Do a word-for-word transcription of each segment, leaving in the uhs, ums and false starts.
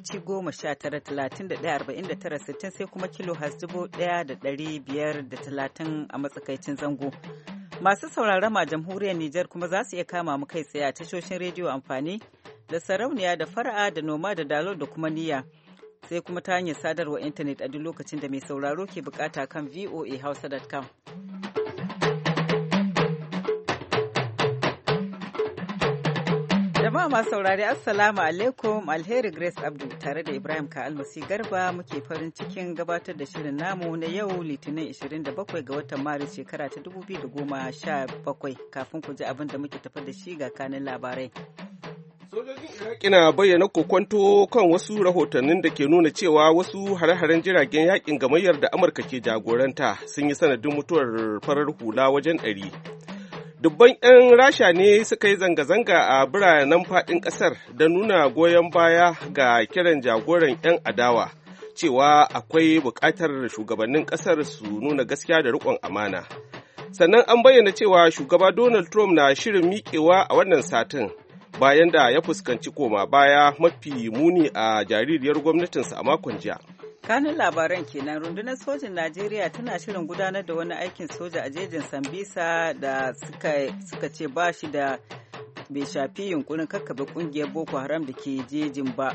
mitoci goma sha tara talatin da ɗaya arba'in da tara sittin sai kuma kilo has dubu ɗaya da ɗari biyar da talatin a matsakaicin zango. Masu sauraron ma jamhuriyar Nijar kuma za su iya kama mu kai tsaye a tashoshin rediyo amfani da sarauniya da fara'a da noma da dalo da kuma niyya. Sai kuma ta hanyar sadarwa intanet a duk lokacin da mai sauraro ke bukata kan v o a hausa dot com. Jama'a masu saurari Assalamu alaikum, Alheri Grace Abdu tare da Ibrahim Ka Almasi Garba muke farin cikin gabatar da shirin namu na yau Litinin ishirin da bakwai ga watan Maris shekara ta dubu biyu da goma sha bakwai. Kafin ku ji abin da muke tafi da shi ga kanin labarai. Sojojin Iraki na bayyana kokonto kan wasu rahotannin da ke nuna cewa wasu hare-haren jiragen yakin gamayyar da Amurka ke jagoranta sun yi sanadin mutuwar farar hula wajen ɗari. Dubban 'yan Rasha ne suka yi zanga-zanga a biranen faɗin ƙasar don nuna goyon baya ga kiran jagoran 'yan adawa cewa akwai buƙatar shugabannin ƙasar su nuna gaskiya da riƙon amana. Sannan an bayyana cewa shugaba Donald Trump na shirin miƙewa a wannan satin bayan da ya fuskanci koma baya mafi muni a jaririyar gwamnatinsa a makon jiya. Kanin labaran kenan rundunar sojin Najeriya tana shirin gudanar da wani aikin soja a jejin Sambisa da suka, suka ce ba shi da bai shafi yunkurin kakkabe kungiyar Boko Haram da ke jejin ba.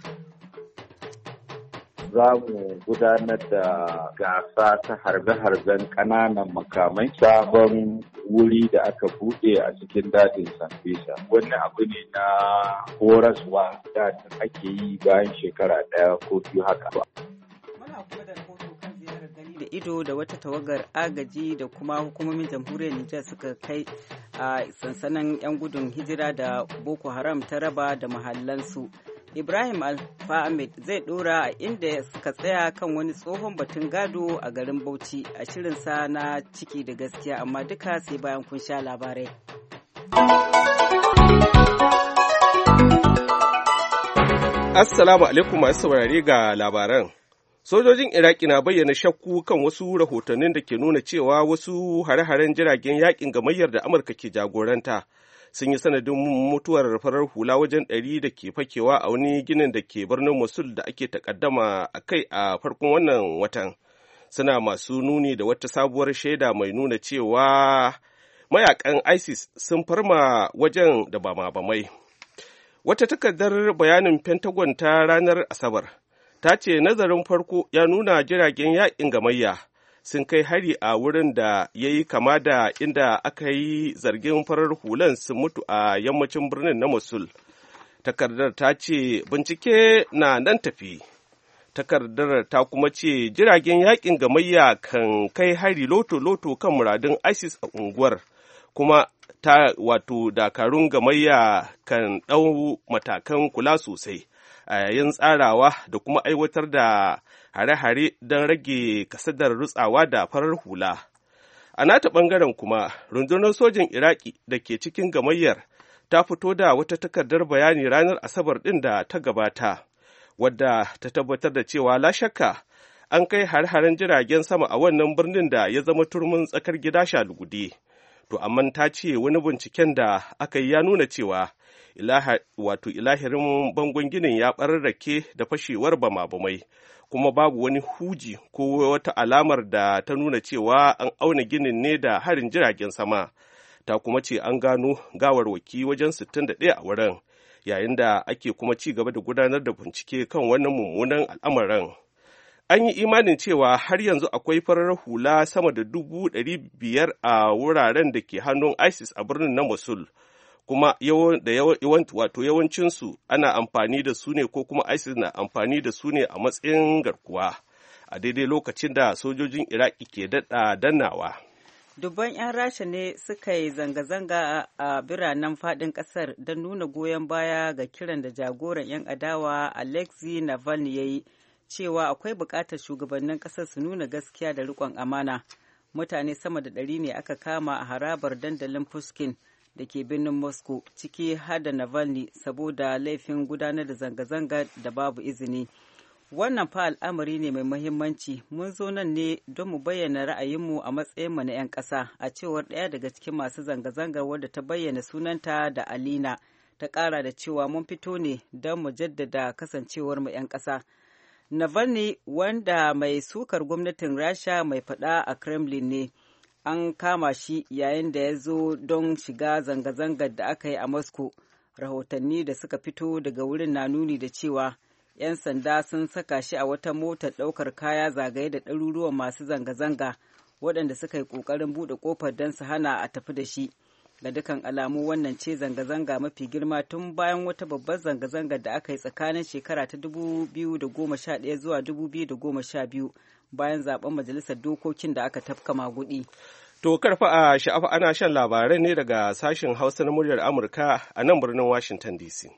Za mu gudanar da gasa ta harbe-harben ƙananan makamai sabon wuri da aka buɗe a cikin dajin Sambisa. Wannan abu ne na horaswa da ake yi bayan shekara ɗaya ko biyu haka ba. Kuma da rahoto kan ziyarar gani da ido da wata tawagar agaji da kuma hukumomin jamhuriyar Nijar suka kai a sansanin 'yan gudun hijira da Boko Haram ta raba da mahallansu. Ibrahim Alfa Ahmed zai dora a inda suka tsaya kan wani tsohon batun gado a garin Bauchi a shirinsa na ciki da gaskiya amma duka sai bayan kun sha labarai. Assalamu alaikum masu saurare ga labaran. Sojojin Iraki na bayyana shakku kan wasu rahotannin da ke nuna cewa wasu hare-haren jiragen yakin gamayyar da Amurka ke jagoranta sun yi sanadin mutuwar farar hula wajen ɗari da ke fakewa a wani ginin da ke birnin Mosul da ake takaddama a kai a farkon wannan watan. Suna masu nuni da wata sabuwar shaida mai nuna cewa mayakan ISIS sun farma wajen da bama-bamai. Wata takardar bayanin Pentagon ta ranar Asabar ta ce nazarin farko ya nuna jiragen yaƙin gamayya sun kai hari a wurin da ya yi kama da inda aka yi zargin farar hulan sun mutu a yammacin birnin na Mosul. Takardar ta ce bincike na nan tafi. Takardar ta kuma ce jiragen yaƙin gamayya kan kai hari loto-loto kan muradun ISIS a unguwar, kuma ta wato dakarun gamayya kan ɗau matakan kula sosai a yayin tsarawa da kuma aiwatar da hare-hare don rage kasadar rutsawa da farar hula. A nata ɓangaren kuma, rundunar sojin Iraki da ke cikin gamayyar ta fito da wata takardar bayani ranar Asabar ɗin da ta gabata, wadda ta tabbatar da cewa la shakka an kai har-haren jiragen sama a wannan birnin da ya zama turmin tsakar gida shalugude. To, amma ta ce wani binciken da aka yi ya nuna cewa ilaha, wato ilahirin bangon ginin ya ɓararrake da fashewar bama-bamai, kuma babu wani huji ko wata alamar da ta nuna cewa an auna ginin ne da harin jiragen sama. Ta kuma ce an gano gawarwaki wajen sittin da ɗaya a wurin, yayin da ake kuma ci gaba da gudanar da bincike kan wannan mummunan al'amarin. An yi imanin cewa har yanzu akwai farar hula sama da dubu ɗari biyar a wuraren da ke hannun ISIS a birnin na Mosul, kuma da wato yawancinsu ana amfani da su ne ko kuma ISIS na amfani da su ne a matsayin garkuwa a daidai lokacin da sojojin Iraki ke daɗa dannawa. Dubban 'yan Rasha ne suka yi zanga-zanga a biranen faɗin ƙasar don nuna goyon baya ga kiran da jagoran 'yan adawa Alexei Navalny ya yi cewa akwai buƙatar shugabannin ƙasar su nuna gaskiya da riƙon amana. Mutane sama da ɗari ne aka kama a harabar dandalin Pushkin da ke birnin Moscow, ciki har da Navalny, saboda laifin gudanar da zanga-zanga da babu izini. Wannan fa al'amari ne mai muhimmanci. Mun zo nan ne don mu bayyana ra'ayinmu a matsayinmu na 'yan ƙasa, a cewar ɗaya daga cikin masu zanga-zangar wadda ta bayyana sunanta da Alina, ta ƙara da cewa mun fito ne don mu jaddada kasancewar mu 'yan ƙasa. Navalny, wanda mai sukar gwamnatin Rasha mai faɗa a Kremlin ne, an kama shi yayin da ya zo don shiga zanga-zangar da aka yi a Moscow. Rahotanni da suka fito daga wurin na nuni da cewa 'yan sanda sun saka shi a wata motar ɗaukar kaya zagaye da ɗaruruwan masu zanga-zanga waɗanda suka yi ƙoƙarin buɗe ƙofar don su hana a tafi da shi. Ga dukan alamu wannan ce zanga-zanga mafi girma tun bayan wata babbar zanga-zangar da aka yi tsakanin shekara ta dubu biyu da goma sha ɗaya zuwa dubu biyu da goma sha biyu bayan zaben majalisar dokokin da aka tafka magudi. To karfa a sha'afa ana shan labarai ne daga sashen Hausa na muryar Amurka a nan birnin Washington D C.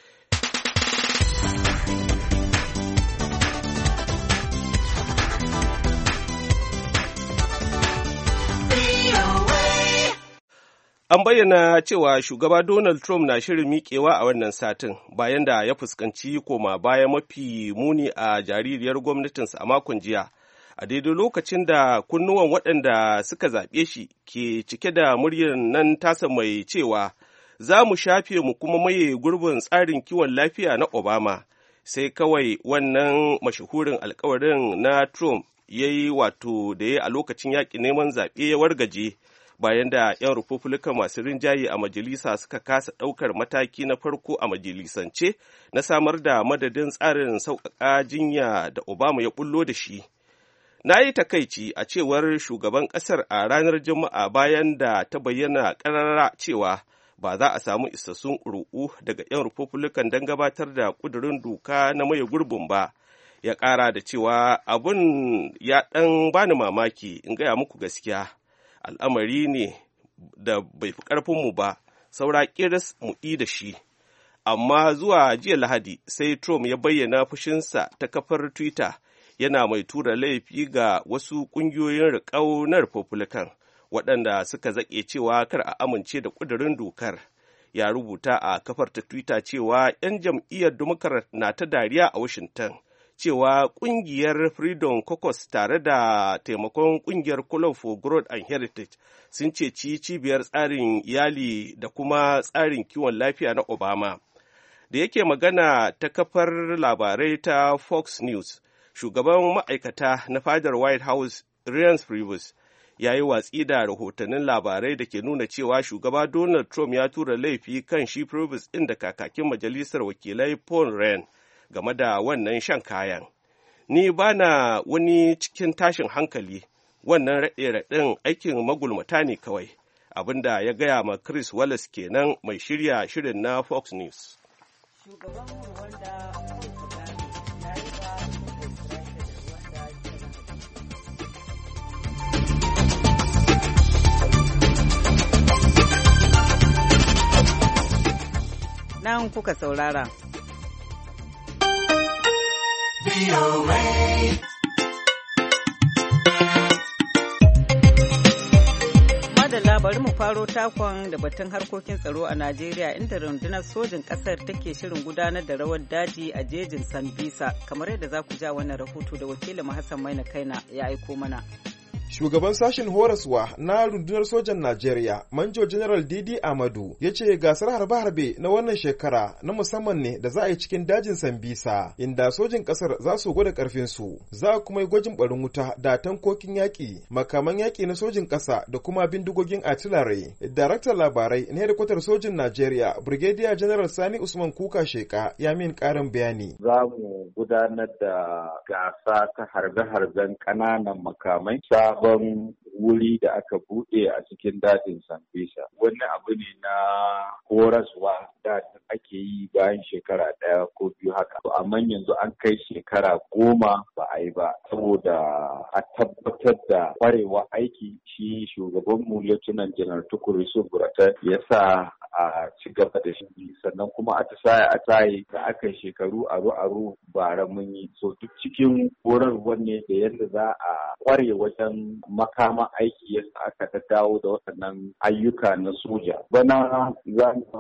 An bayyana cewa shugaba Donald Trump na shirin miƙewa a wannan satin bayan da ya fuskanci koma baya mafi muni a jaririyar gwamnatinsa a makon jiya, a daidai lokacin da kunnuwan waɗanda suka zaɓe shi ke cike da muryar nan tasa mai cewa za mu shafe mu kuma maye gurbin tsarin kiwon lafiya na Obama, sai kawai wannan mashahurin alkawarin na Trump ya yi wato da ya a lokacin yaƙin neman zaɓe ya wargaje. Bayan da 'yan Republican masu rinjaye a majalisa suka kasa ɗaukar mataki na farko a majalisance na samar da madadin tsarin sauƙaƙa jinya da Obama ya bullo da shi. Na yi takaici a cewar shugaban ƙasar a ranar Juma'a bayan da ta bayyana ƙarara cewa ba za a samu isassun ƙuri'u daga 'yan Republican don gabatar da ƙudurin doka na maye gurbin ba. Ya ƙara da cewa abun ya ɗan bani mamaki, in gaya muku gaskiya. Al'amari ne da bai fi ƙarfinmu ba, saura ƙiris mu ɗi da shi. Amma zuwa jiya Lahadi sai Trump ya bayyana fushinsa ta kafar Twitter yana mai tura laifi ga wasu ƙungiyoyin riƙau na Republican waɗanda suka zaƙe cewa kar a amince da ƙudurin dokar. Ya rubuta a kafar ta Twitter cewa 'yan jam'iyyar Democrat na ta dariya a Washington. Cewa ƙungiyar Freedom Caucus tare da taimakon ƙungiyar Club for Growth and Heritage sun ceci cibiyar tsarin iyali da kuma tsarin kiwon lafiya na Obama. Da yake magana ta kafar labarai ta Fox News, shugaban ma'aikata na fadar White House Reince Priebus ya yi watsi da rahotannin labarai da ke nuna cewa shugaba Donald Trump ya tura laifi kan shi Priebus ɗin da kakakin majalisar wakilai Paul Ryan game da wannan shan kayan. Ni ba na wani cikin tashin hankali, wannan raɗe-raɗin aikin magulmata ne kawai, abinda ya gaya ma Chris Wallace kenan mai shirya shirin na Fox News. Shugaban Rwanda ya yi ba nan kuka saurara. Madalla bari mu faro takon da batun harkokin tsaro a Najeriya inda rundunar sojin ƙasar take shirin gudanar da rawar daji a jejin Sambisa kamar yadda za ku ja wannan rahoto da wakilin Hassan Maina Kaina ya aiko mana. Shugaban sashen horaswa na rundunar sojan Najeriya, Manjo General Didi Amadu, ya ce gasar harbe-harbe na wannan shekara na musamman ne da za a yi cikin dajin Sambisa, inda sojin kasar za su gwada karfinsu. Za a kuma yi gwajin barin wuta da tankokin yaƙi, makaman yaƙi na sojin ƙasa da kuma bindigogin artillery. Daraktan labarai na hedikwatar sojin Najeriya, Brigadier General Sani Usman Kuka Sheka, ya min ƙarin bayani. Za mu gudanar da gasa ta harbe-harben ƙananan makamai. Sabon wuri da aka buɗe a cikin dajin Sambisa. Wani abu ne na horaswa da ake yi bayan shekara ɗaya ko biyu haka. Amma yanzu an kai shekara goma ba a yi ba. Saboda a tabbatar da ƙwarewa aiki, shi shugabanmu Lieutenant General Tukur Yusuf Buratai ya sa a ci gaba da shi, sannan kuma a tasaye a taye da aka yi shekaru aro-aro bara mun yi. So duk cikin horarwar ne da yadda za a ƙware wajen makaman aiki yasa aka ta dawo da waɗannan ayyuka na soja. Bana za mu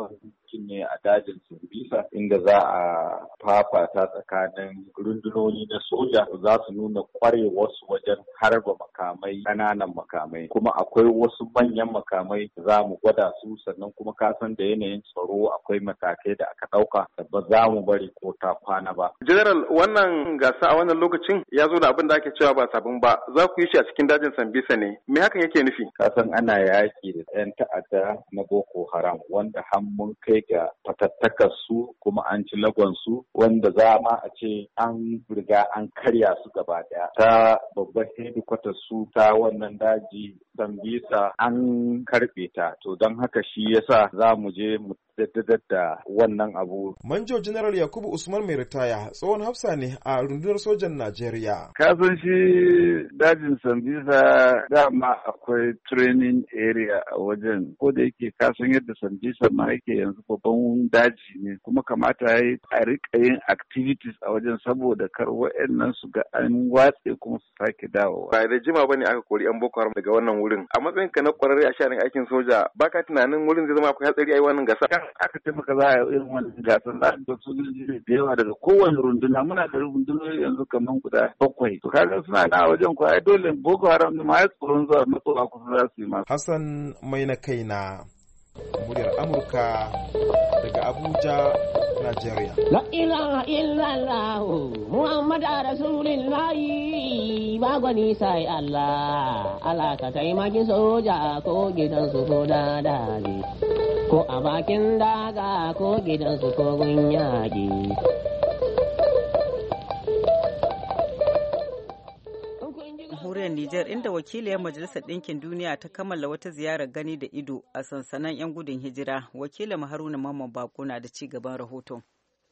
aikin ne a dajin Sambisa inda za a fafata tsakanin rundunoni na soja za su nuna kwarewarsu wajen harba makamai ƙananan makamai kuma akwai wasu manyan makamai za mu gwada su sannan kuma kasan da yanayin tsaro akwai matakai da aka ɗauka da ba za mu bari ko ta kwana ba. General, wannan gasa a wannan lokacin ya zo da abin da ake cewa ba sabon ba za ku yi shi a cikin dajin Sambisa ne me hakan yake nufi? Kasan ana yaƙi da 'yan ta'adda na Boko Haram wanda har mun kai ga fatattakar su kuma an ci lagon su wanda za ma a ce an riga an karya su gaba daya ta babbar hedikwatar su ta wannan daji Sambisa an karbe ta to don haka shi yasa za mu je mu daddadar da wannan abu. Manjo General Yakubu Usman mai ritaya tsohon hafsa ne a rundunar sojan Najeriya. Kasan shi dajin Sambisa dama akwai training area a wajen ko da yake kasan yadda Sambisa ma yake yanzu babban daji ne kuma kamata ya yi a rika yin activities a wajen saboda kar wa'annan su ga an watse kuma su sake dawowa. Ba da jima bane aka kori yan Boko Haram daga wannan wurin. A matsayin ka na kwararre a shanin aikin soja baka tunanin wurin zai zama akwai hatsari a yi wannan gasa? Aka taimaka za a yi irin wannan gasar za a sojoji da yawa daga kowane runduna muna da rundunoni yanzu kamar guda bakwai. To kaga suna na wajen ko ai dole Boko Haram ma ya tsoron zuwa matsowa kusa za su yi masu. Hassan mai na kaina muryar Amurka daga Abuja, Najeriya. La ilaha illallah Muhammad Rasulullah ba gwani sai Allah Allah ka taimaki soja ko gidan su ko dadali ko a bakin daga ko gidan su ko gun yaƙi. Jamhuriyar Nijar inda wakiliyar Majalisar Ɗinkin Duniya ta kammala wata ziyarar gani da ido a sansanan 'yan gudun hijira. Wakilin Haruna Mamman Bako na da ci gaban rahoton.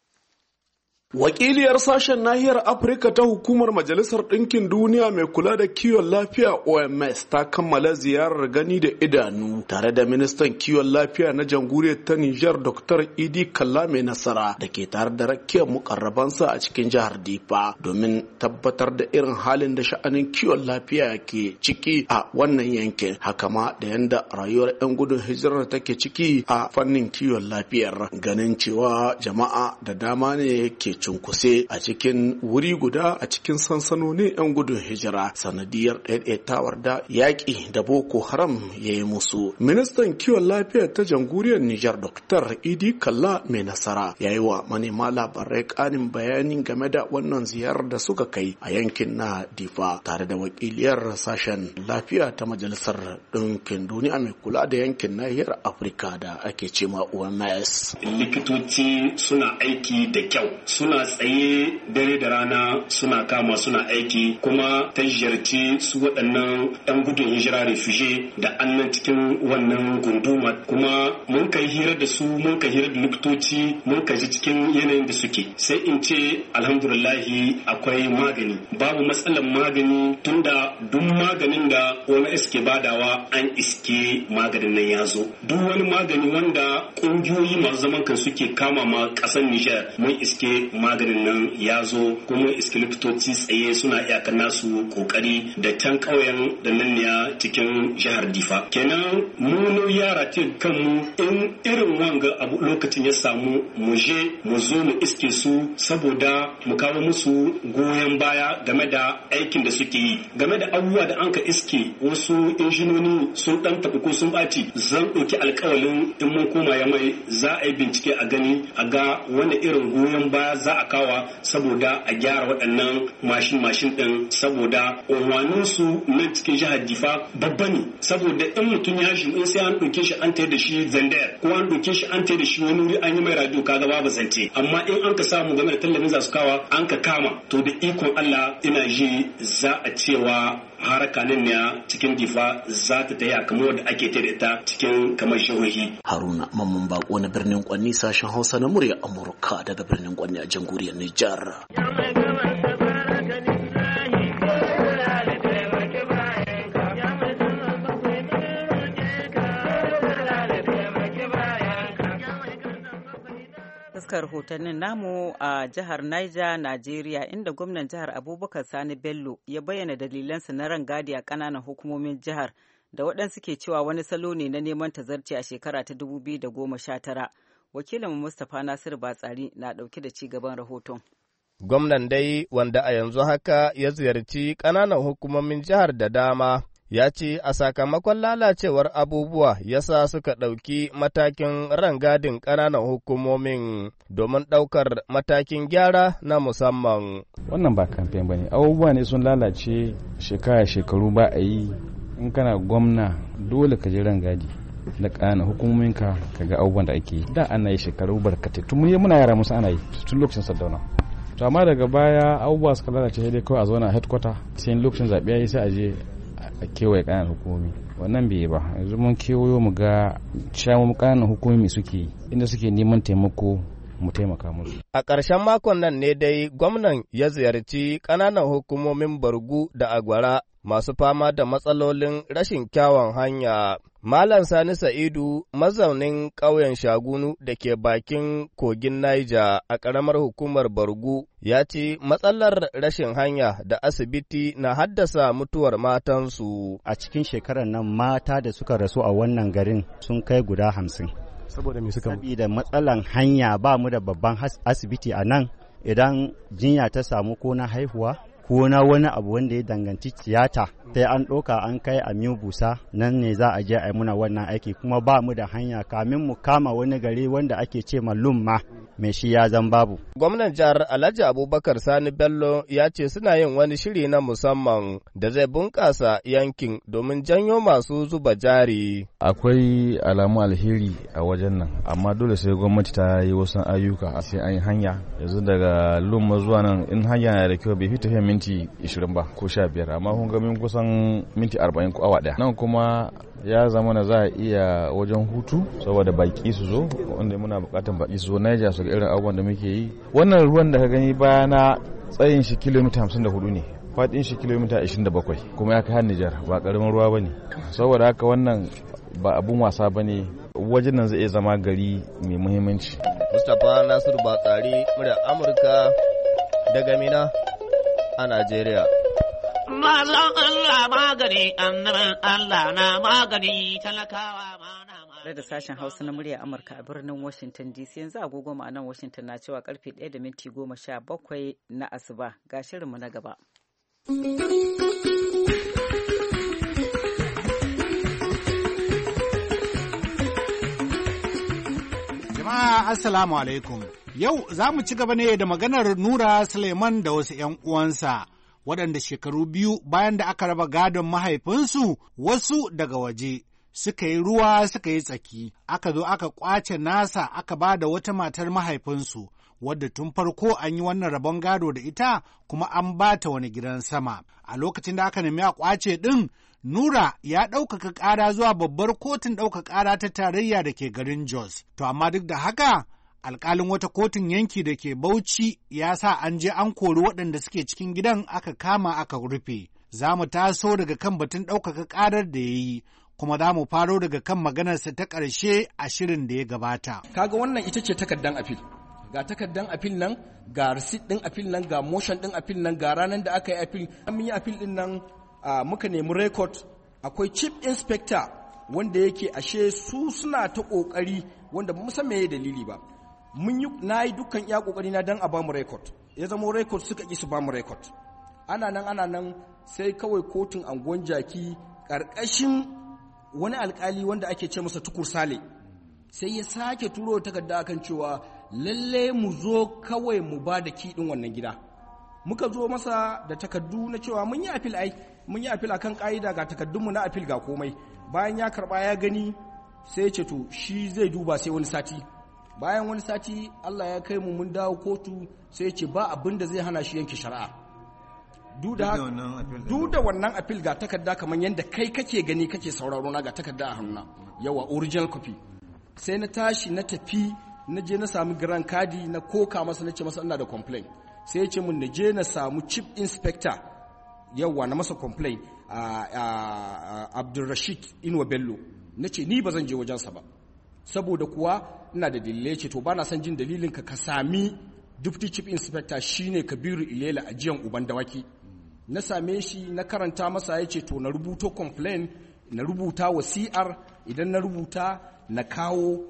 Wakiliyar sashen nahiyar Afirka ta hukumar Majalisar Ɗinkin Duniya mai kula da kiwon lafiya O M S ta kammala ziyarar gani da idanu tare da ministan kiwon lafiya na jamhuriyar ta Nijar Doctor Idi Kalla mai nasara da ke tare da rakiyar mukarrabansa a cikin jihar Difa domin tabbatar da irin halin da sha'anin kiwon lafiya ke ciki a wannan yankin haka ma da yanda rayuwar 'yan gudun hijirar take ciki a fannin kiwon lafiyar ganin cewa jama'a da dama ne ke cunkuse a cikin wuri guda a cikin sansanonin 'yan gudun hijira sanadiyar ɗaiɗaitawar da yaƙi da Boko Haram ya yi musu. Ministan kiwon lafiya ta jamhuriyar Nijar Dr. Idi Kalla mai nasara ya yi wa manema labarai ƙarin bayani game da wannan ziyarar da suka kai a yankin na Difa tare da wakiliyar sashen lafiya ta Majalisar Ɗinkin Duniya mai kula da yankin nahiyar Afirka da ake cema O M S. Likitoci suna aiki da kyau suna tsaye dare da rana suna kama suna aiki kuma ta ziyarci su waɗannan 'yan gudun hijira refugee da annan cikin wannan gunduma kuma mun kai hira da su mun kai hira da likitoci mun kai cikin yanayin da suke sai in ce alhamdulillahi akwai magani babu matsalar magani tunda duk maganin da O M S ke badawa an iske maganin nan ya zo duk wani magani wanda ƙungiyoyi masu zaman kan suke kama ma ƙasar Nijar mun iske maganin nan ya zo kuma iske likitoci tsaye suna iyakar nasu kokari da can ƙauyen da nan ne cikin jihar Difa kenan mu yara ce kanmu in irin wanga abu lokacin ya samu mu je mu zo mu iske su saboda mu kawo musu goyon baya game da aikin da suke yi game da abubuwa da an ka iske wasu injinoni sun dan tafi ko sun ɓaci zan ɗauki alƙawalin in mun koma ya mai za a yi bincike a gani a ga wani irin goyon baya za a kawa saboda a gyara waɗannan mashin-mashin ɗin saboda unwanin su na cikin jihar Difa babba ne saboda in mutum ya shi in sai an ɗauke shi an tayar da shi Zandar ko an ɗauke shi an tayar da shi wani wuri an yi mai radio kaga babu zance amma in an ka samu game da tallafin za su kawa an ka kama to da ikon Allah ina ji za a cewa haraka nan ne cikin Difa za ta taya kamar wadda ake tare ta cikin kamar shahohi. Haruna Mamman Bako na birnin Kwanni sashen Hausa na murya Amurka daga birnin Kwanni a jamhuriyar Nijar. fuskar rahotannin namu a jihar Niger, Najeriya, inda gwamnan jihar Abubakar Sani Bello ya bayyana dalilansa na rangadi a ƙananan hukumomin jihar da waɗansu ke cewa wani salo ne na neman tazarci a shekara ta dubu biyu da goma sha tara. wakilin Mustapha Nasiru Batsari na ɗauke da ci gaban rahoton. Gwamnan dai wanda a yanzu haka ya ziyarci ƙananan hukumomin jihar da dama ya ce a sakamakon lalacewar abubuwa yasa suka ɗauki matakin rangadin ƙananan hukumomin domin ɗaukar matakin gyara na musamman. Wannan ba kamfen ba ne, abubuwa ne sun lalace shekara shekaru ba a yi. In kana gwamna dole ka je rangadi da ƙananan hukumominka ka ga abubuwan da ake yi. Da ana yi shekaru barkatai tun muna yara musu ana yi tun lokacin Sardauna. To amma daga baya abubuwa suka lalace sai dai kawai a zauna headquarter sai lokacin zaɓe ya yi sai a je a kewaye ƙananan hukumomi. Wannan bai yi ba, yanzu mun kewayo mu ga shamun ƙananan hukumomi suke inda suke neman taimako mu taimaka musu. A ƙarshen makon nan ne dai gwamnan ya ziyarci ƙananan hukumomin Bargu da Agwara masu fama da matsalolin rashin kyawun hanya. Malam Sani Sa'idu mazaunin ƙauyen Shagunu da ke bakin kogin Niger a ƙaramar hukumar Bargu ya ce matsalar rashin hanya da asibiti na haddasa mutuwar matansu. A cikin shekarar nan mata da suka rasu a wannan garin sun kai guda hamsin. Saboda me suka? Saboda matsalan hanya ba mu da babban asibiti a nan, idan jinya ta samu ko na haihuwa ko na wani abu wanda ya danganci tiyata sai an ɗauka an kai a busa nan ne za a je a yi muna wannan aiki, kuma ba mu da hanya kamin mu kama wani gari wanda ake ce ma lumma mai shi ya zan babu. Gwamnan jihar Alhaji Abubakar Sani Bello ya ce suna yin wani shiri na musamman da zai bunƙasa yankin domin janyo masu zuba jari. Akwai alamu alheri a wajen nan, amma dole sai gwamnati ta yi wasu ayyuka sai an yi hanya. Yanzu daga lumma zuwa nan in hanya na da kyau bai fita fiye minti ishirin ba ko sha biyar, amma kun ga min kusan minti arba'in ko awa ɗaya. Nan kuma ya zama na za a iya wajen hutu saboda baki su zo, wanda muna bukatan baki su zo Niger su ga irin abubuwan da muke yi. Wannan ruwan da ka gani bayana tsayin shi kilomita hamsin da hudu ne, faɗin shi kilomita ashirin da bakwai, kuma ya kai har Niger, ba ƙaramin ruwa ba ne. Saboda haka wannan ba abun wasa ba ne, wajen nan zai iya zama gari mai muhimmanci. Mustapha Nasiru Batsari, murya Amurka daga Mina a Najeriya. Mazan Allah magani, annabin Allah na magani, talakawa ma na magani. Da sashen Hausa na murya Amurka a birnin Washington D C, yanzu agogo a nan Washington na cewa karfe ɗaya da minti goma sha bakwai na asuba. Ga shirinmu na gaba. Jama'a Assalamu alaikum. Yau za mu ci gaba ne da maganar Nura Suleiman da wasu ‘yan uwansa, waɗanda shekaru biyu bayan da aka raba gadon mahaifinsu wasu daga waje suka yi ruwa suka yi tsaki, aka zo aka ƙwace nasa aka ba da wata matar mahaifinsu, wadda tun farko an yi wannan rabon gado da ita kuma an ba ta wani gidan sama. A lokacin da aka nemi a ƙwace ɗin, Nura ya ɗaukaka ƙara zuwa babbar kotun ɗaukaka ƙara ta tarayya da ke garin Jos. To amma duk da haka, alƙalin wata kotun yanki da ke Bauchi ya sa an je an kori waɗanda suke cikin gidan aka kama aka rufe. Za mu taso daga kan batun ɗaukaka ƙarar da ya yi, kuma za mu faro daga kan maganarsa ta ƙarshe a shirin da ya gabata. Kaga wannan ita ce takardan afil. Ga takardan afil nan, ga receipt ɗin afil nan, ga motion ɗin afil nan, ga ranar da aka yi afil. An yi afil ɗin nan Uh, muka nemi record. Akwai chief inspector wanda yake ashe su suna ta kokari wanda ba mu san meye dalili ba. Mun yi nayi dukkan iya kokari na dan a bamu record. Ya zama record suka ki su bamu record. Ana nan ana nan sai kawai kotun angon jaki karkashin wani alkali wanda ake ce masa Tukur Sale sai ya sake turo takarda akan cewa lalle mu zo kawai mu ba da ki din wannan gida. Muka zo masa da takardu na cewa mun yi appeal ai mun yi appeal akan ka'ida ga takaddunmu na appeal ga komai. Bayan ya karba ya gani sai ya ce to shi zai duba sai wani sati. Bayan wani sati Allah ya kai mu mun dawo kotu sai ya ce ba abin da zai hana shi yanke shari'a. Duk da wannan appeal ga takarda kamar yadda kai kake gani kake sauraro na ga takarda a hannuna. Yawa original copy. Sai na tashi na tafi na je na sami grand kadi na koka masa na ce masa ina da complaint. Sai ce mun je na samu chief inspector yawa na masa complain a Abdulrashid Inuwa Bello. Na ce ni ba zan je wajensa ba saboda kuwa ina da dalilai. Ce to ba na son jin dalilin ka ka sami deputy chief inspector shine Kabiru Ilela a jiyan uban dawaki. Na same shi na karanta masa ya ce to na rubuto complain, na rubuta wasi'ar, idan na rubuta na kawo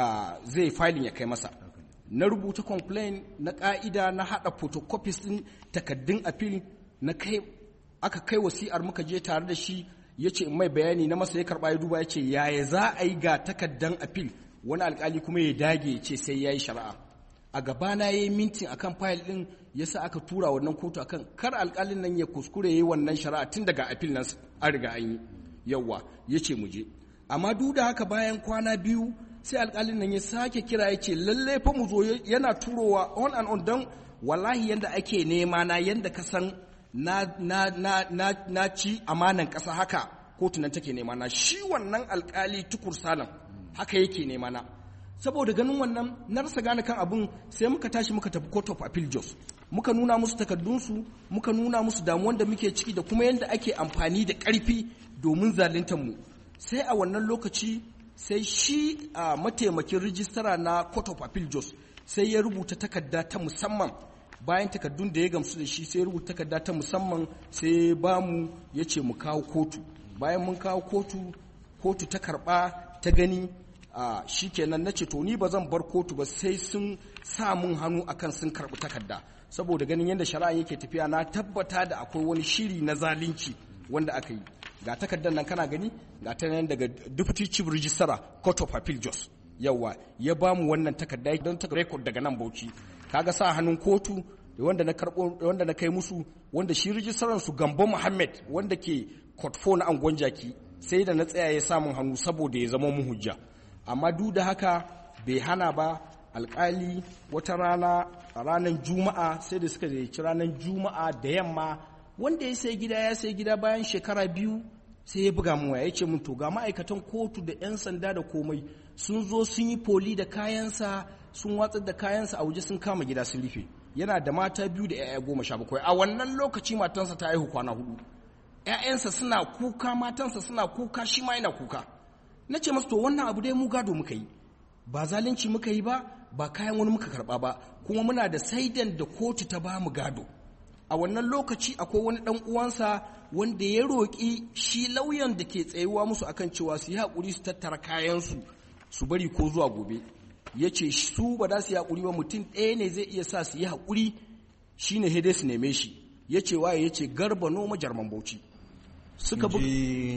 zai filin ya kai masa. Na rubuta complain na ka'ida na haɗa photocopies ɗin takaddun appeal na kai aka kai wasi'ar muka je tare da shi ya ce mai bayani na masa ya karɓa ya duba ya ce yaya za a yi ga takaddan appeal wani alkali kuma ya dage ya ce sai ya yi shari'a. A gabana ya yi mintin akan fayil ɗin ya sa aka tura wannan kotu akan kar alkalin nan ya kuskure ya yi wannan shari'a tun daga appeal nan an riga an yi yawa ya ce mu je. Amma duk da haka bayan kwana biyu sai alkalin nan ya sake kira ya ce lalle fa mu zo yana turowa on and on don wallahi yanda ake nema na yanda ka san na na na na, na ci amanan ƙasa haka kotu nan take nema na shi wannan alkali Tukur Salam haka yake nema na. Saboda ganin wannan na rasa gane kan abun sai muka tashi muka tafi Court of Appeal Jos muka nuna musu takardunsu muka nuna musu damuwan da muke ciki da kuma yadda ake amfani da ƙarfi domin zaluntar mu. Sai a wannan lokaci sai shi a mataimakin rijistara na Court of Appeal Jos sai ya rubuta takarda ta musamman bayan takardun da ya gamsu da shi sai ya rubuta takarda ta musamman sai ba mu ya ce mu kawo kotu. Bayan mun kawo kotu kotu ta karɓa ta gani Uh, shi kenan na ce to ni ba zan bar kotu ba sai sun sa mun hannu akan sun karɓi takarda saboda ganin yadda shari'a yake tafiya na tabbata da akwai wani shiri na zalunci wanda aka yi. Ga takardar nan kana gani ga ta nan daga Deputy Chief Registrar Court of Appeal Jos yawa ya ba mu wannan takarda don ta record daga nan Bauchi kaga sa hannun kotu wanda na karɓo wanda na kai musu wanda shi rijistaran su Gambo Muhammad wanda ke Court four na Angon Jaki sai da na tsaya ya samun hannu saboda ya zama mu hujja. Amma duk da haka bai hana ba alkali wata rana a ranar juma'a sai da suka zai ranar juma'a da yamma wanda ya sai gida ya sai gida bayan shekara biyu sai ya buga mu ya ce mun to ga ma'aikatan kotu da 'yan sanda da komai sun zo sun yi poli da kayansa sun watsar da kayansa a waje sun kama gida sun rufe. Yana da mata biyu da 'ya'ya goma sha bakwai a wannan lokaci matansa ta haihu kwana hudu 'ya'yansa suna kuka matansa suna kuka shi ma yana kuka. Na ce masu to wannan abu dai mu gado muka yi ba zalunci muka yi ba ba kayan wani muka karba ba kuma muna da saidan da kotu ta ba mu gado. A wannan lokaci akwai wani dan uwansa wanda ya roƙi shi lauyan da ke tsayuwa musu akan cewa su yi haƙuri su tattara kayansu su bari ko zuwa gobe. Ya ce su ba za su yi haƙuri ba mutum ɗaya ne zai iya sa su yi haƙuri shi ne dai su neme shi. Ya ce waye ya ce Garba Noma Jarman Bauchi. Suka bu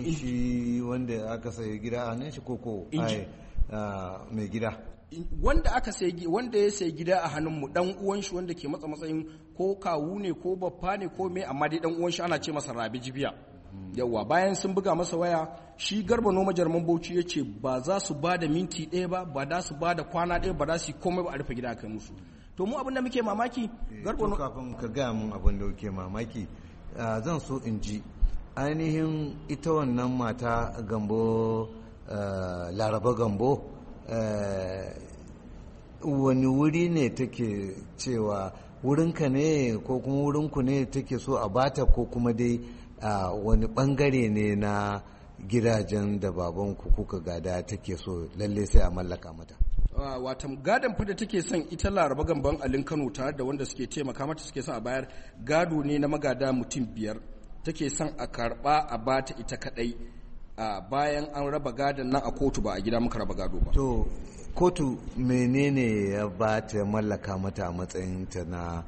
shi wanda aka sayi gida a nan shi koko mai gida wanda aka sayi wanda ya sayi gida a hannun mu dan uwan shi wanda ke matsa matsayin ko kawu ne ko baffa ne ko me amma dai dan uwan shi ana ce masa Rabi Jibiya. Yawa bayan sun buga masa waya shi Garba Noma Jarman Bauchi ya ce ba za su ba da minti ɗaya ba ba za su ba da kwana ɗaya ba za su yi komai ba a rufe gida kai musu. To mu abin da muke mamaki Garba Noma kafin ka ga mun abin da muke mamaki zan so in ji ainihin ita wannan mata Gambo uh, Laraba Gambo uh, wani wuri ne take cewa wurinka ne ko kuma wurinku ne take so a bata ko kuma dai uh, wani bangare ne na gidajen da babanku kuka gada take so lalle sai a mallaka mata. Uh, watan gadon fa da take son ita Laraba Gamban Alin Kano tare da wanda suke taimaka mata suke son a bayar gado ne na magada mutum biyar take son a karba a bata ita kadai a bayan an raba gadon nan a kotu ba a gida muka raba gado ba. To kotu menene ya bata mallaka mata a matsayin ta na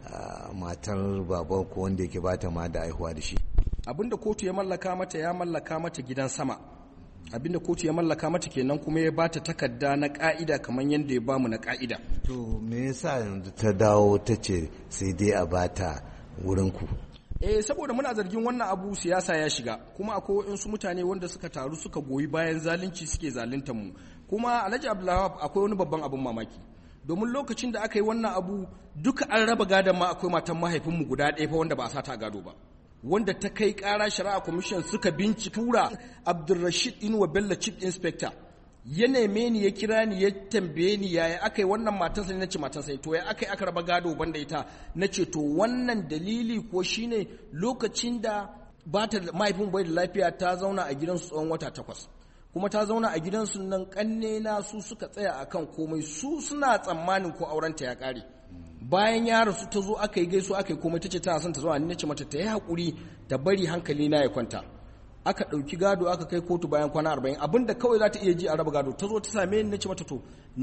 matar baban ko wanda yake bata ma da aihuwa da shi? Abinda kotu ya mallaka mata ya mallaka mata gidan sama. Abinda kotu ya mallaka mata kenan kuma ya bata takarda na ka'ida kamar yadda ya bamu na ka'ida. To me yasa yanzu ta dawo ta ce sai dai a bata wurin ku? Eh saboda muna zargin wannan abu siyasa ya shiga kuma akwai waɗansu mutane wanda suka taru suka goyi bayan zalunci suke zaluntar mu kuma Alhaji Abdullahi akwai wani babban abin mamaki domin lokacin da aka yi wannan abu duka an raba gadon ma akwai matan mahaifinmu guda ɗaya fa wanda ba a sata gado ba wanda ta kai ƙara shari'a commission suka bincika tura Abdulrashid Inuwa Bello chief inspector ya neme ni ya kira ni ya tambaye ni yaya aka yi wannan matansa ne na ce matansa ne to ya aka yi aka raba gado banda ita na ce to wannan dalili ko shine lokacin da ba ta mahaifin bai da lafiya ta zauna a gidansu tsawon wata takwas kuma ta zauna a gidansu nan kanne na su suka tsaya akan komai su suna tsammanin ko aurenta ya kare bayan ya rasu ta zo aka yi gaisu aka yi komai ta ce tana son ta zo ni na ce mata ta yi haƙuri ta bari hankali na ya kwanta aka ɗauki gado aka kai kotu bayan kwana arba'in abinda kawai za ta iya ji a raba gado ta zo ta same ni na ce mata to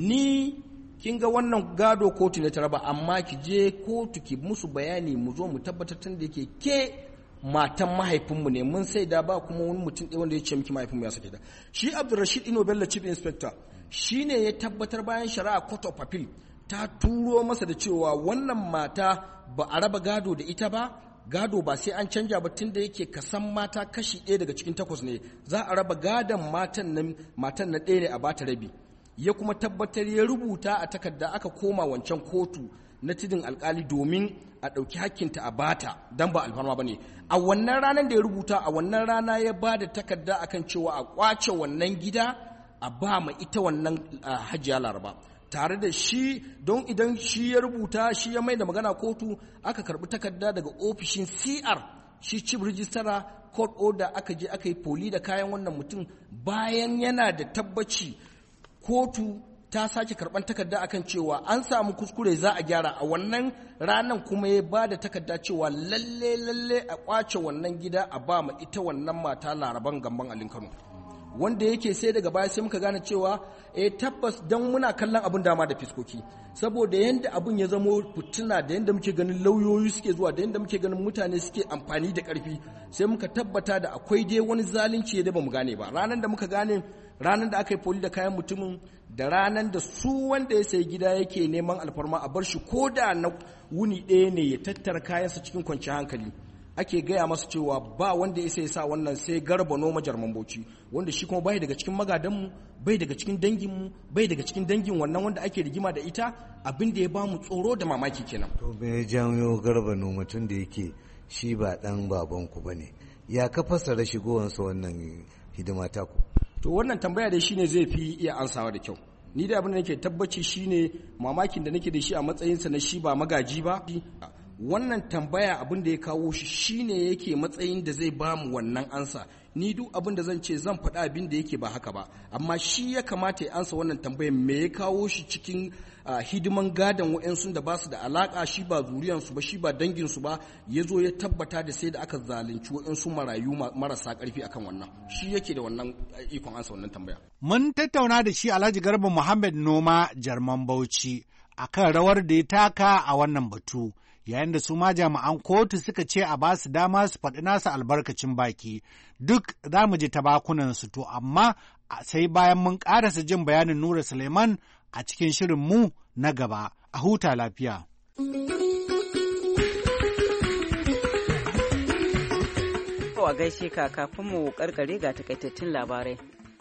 ni kin ga wannan gado kotu ne ta raba amma ki je kotu ki musu bayani mu zo mu tabbatar tun da yake ke matan mahaifinmu ne mun sai da ba kuma wani mutum ɗaya wanda ya ce miki mahaifinmu ya sake da shi Abdulrashid Ino Bello chief inspector shine ya tabbatar bayan shari'a court of appeal ta turo masa da cewa wannan mata ba a raba gado da ita ba gado ba sai an canja ba tun da yake kasan mata kashi ɗaya daga cikin takwas ne za a raba gadon matan nan matan na ɗaya ne a bata rabi ya kuma tabbatar ya rubuta a takarda aka koma wancan kotu na tidin alkali domin a ɗauki hakkinta a bata don ba alfarma ba ne a wannan ranar da ya rubuta a wannan rana ya ba da takarda akan cewa a kwace wannan gida a ba ma ita wannan hajiya Laraba tare da shi don idan shi ya rubuta shi ya mai da magana kotu aka karbi takarda daga ofishin C R shi chief registrar court order aka je aka yi poli da kayan wannan mutum bayan yana da tabbaci kotu ta sake karban takarda akan cewa an samu kuskure za a gyara a wannan ranan kuma ya ba da takarda cewa lalle lalle a kwace wannan gida a ba ma ita wannan mata Laraban Gamban Alin Kano wanda yake sai daga baya sai muka gane cewa eh tabbas dan muna kallon abun dama da fiskoki saboda yanda abun ya zamo fitina da yanda muke ganin lauyoyi suke zuwa da yanda muke ganin mutane suke amfani da karfi sai muka tabbata da akwai dai wani zalunci da bamu gane ba ranan da muka gane ranan da aka yi poli da kayan mutumin da ranan da su wanda ya sayi gida yake neman alfarma a bar shi ko da na wuni ɗaya ne ya tattara kayansa cikin kwanciyar hankali ake gaya masa cewa ba wanda ya sai sa wannan sai Garba Noma Jarman Bauchi wanda shi kuma bai daga cikin magadanmu bai daga cikin danginmu bai daga cikin dangin wannan wanda ake rigima da ita abin da ya ba mu tsoro da mamaki kenan. To me ya janyo Garba Noma tun da yake shi ba dan babanku bane ya ka fassara shigowansa wannan hidima ta ku? To wannan tambaya dai shine zai fi iya ansawa da kyau. Ni da abin da nake tabbaci shine mamakin da nake da shi a matsayinsa na shi ba magaji ba. Wannan tambaya abin da ya kawo shi shine yake matsayin da zai bamu wannan ansa ni duk abin da zan ce zan faɗa abin da yake ba haka ba amma shi ya kamata ya ansa wannan tambayar me ya kawo shi cikin hidiman gadon wa'yansu da ba su da alaka shi ba zuriyansu ba shi ba danginsu ba ya zo ya tabbata da sai da aka zalunci wa'yansu marayu marasa ƙarfi akan wannan shi yake da wannan ikon ansa wannan tambaya. Mun tattauna da shi Alhaji Garba Muhammad Noma Jarman Bauchi akan rawar da ya taka a wannan batu. Yayin da su ma jami'an kotu suka ce a ba su dama su faɗi nasu albarkacin baki duk za mu ji tabakunansu to amma sai bayan mun ƙarasa jin bayanin Nura Suleiman a cikin shirin mu na gaba a huta lafiya. A gaishe ka kafin mu karkare ga takaitattun labarai.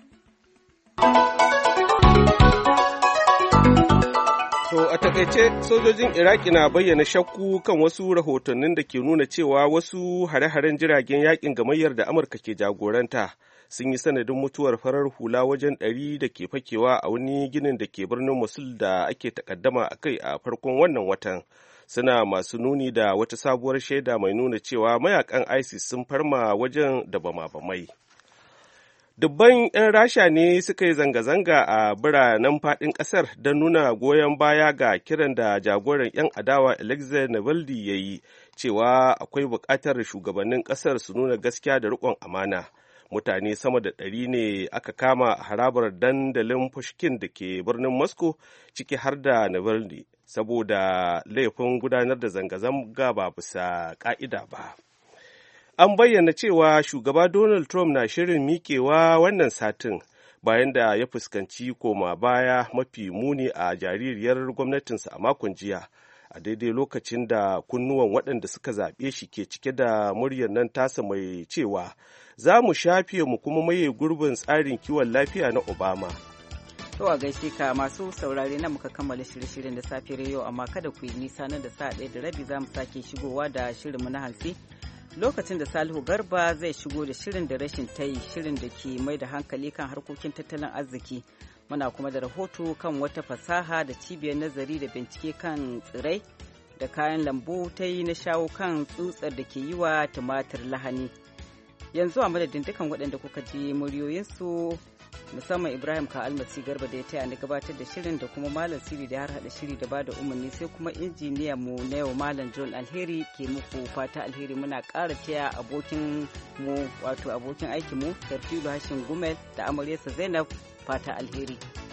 To a takaice sojojin Iraki na bayyana shakku kan wasu rahotannin da ke nuna cewa wasu hare-haren jiragen yakin gamayyar da Amurka ke jagoranta sun yi sanadin mutuwar farar hula wajen ɗari da ke fakewa a wani ginin da ke birnin Mosul da ake takaddama a kai a farkon wannan watan. Suna masu nuni da wata sabuwar shaida mai nuna cewa mayakan ISIS sun farma wajen da bama-bamai. Dubban 'yan Rasha ne suka yi zanga-zanga a biranen faɗin ƙasar don nuna goyon baya ga kiran da jagoran 'yan adawa Alexei Navalny ya yi cewa akwai buƙatar shugabannin ƙasar su nuna gaskiya da riƙon amana. Mutane sama da ɗari ne aka kama a harabar dandalin Pushkin da ke birnin Moscow ciki har da Navalny saboda laifin gudanar da zanga-zanga ba bisa ƙa'ida ba. An bayyana cewa shugaba Donald Trump na shirin miƙewa wannan satin bayan da ya fuskanci koma baya mafi muni a jaririyar gwamnatinsa a makon jiya a daidai lokacin da kunnuwan waɗanda suka zaɓe shi ke cike da muryar nan tasa mai cewa za mu shafe mu kuma maye gurbin tsarin kiwon lafiya na Obama. To a gaishe ka masu saurare na muka kammala shirye-shiryen da safiyar yau amma kada ku yi nisa nan da sa'a ɗaya da rabi za mu sake shigowa da shirinmu na hantsi. Lokacin da Salihu Garba zai shigo da shirin da rashin tayi shirin da ke mai da hankali kan harkokin tattalin arziki. Muna kuma da rahoto kan wata fasaha da cibiyar nazari da bincike kan tsirai da kayan lambu ta yi na shawo kan tsutsar da ke yi wa tumatir lahani. yanzu a madadin dukan waɗanda kuka ji muryoyinsu musamman Ibrahim ka almasi garba da ya taya ni gabatar da shirin da kuma malam siri da har hada shiri da bada umarni sai kuma injiniyan mu na yau malam John Alheri ke muku fata alheri. Muna ƙara taya abokin mu wato abokin aikin mu Sarfilu Hashin Gumel da amaryarsa Zainab fata alheri.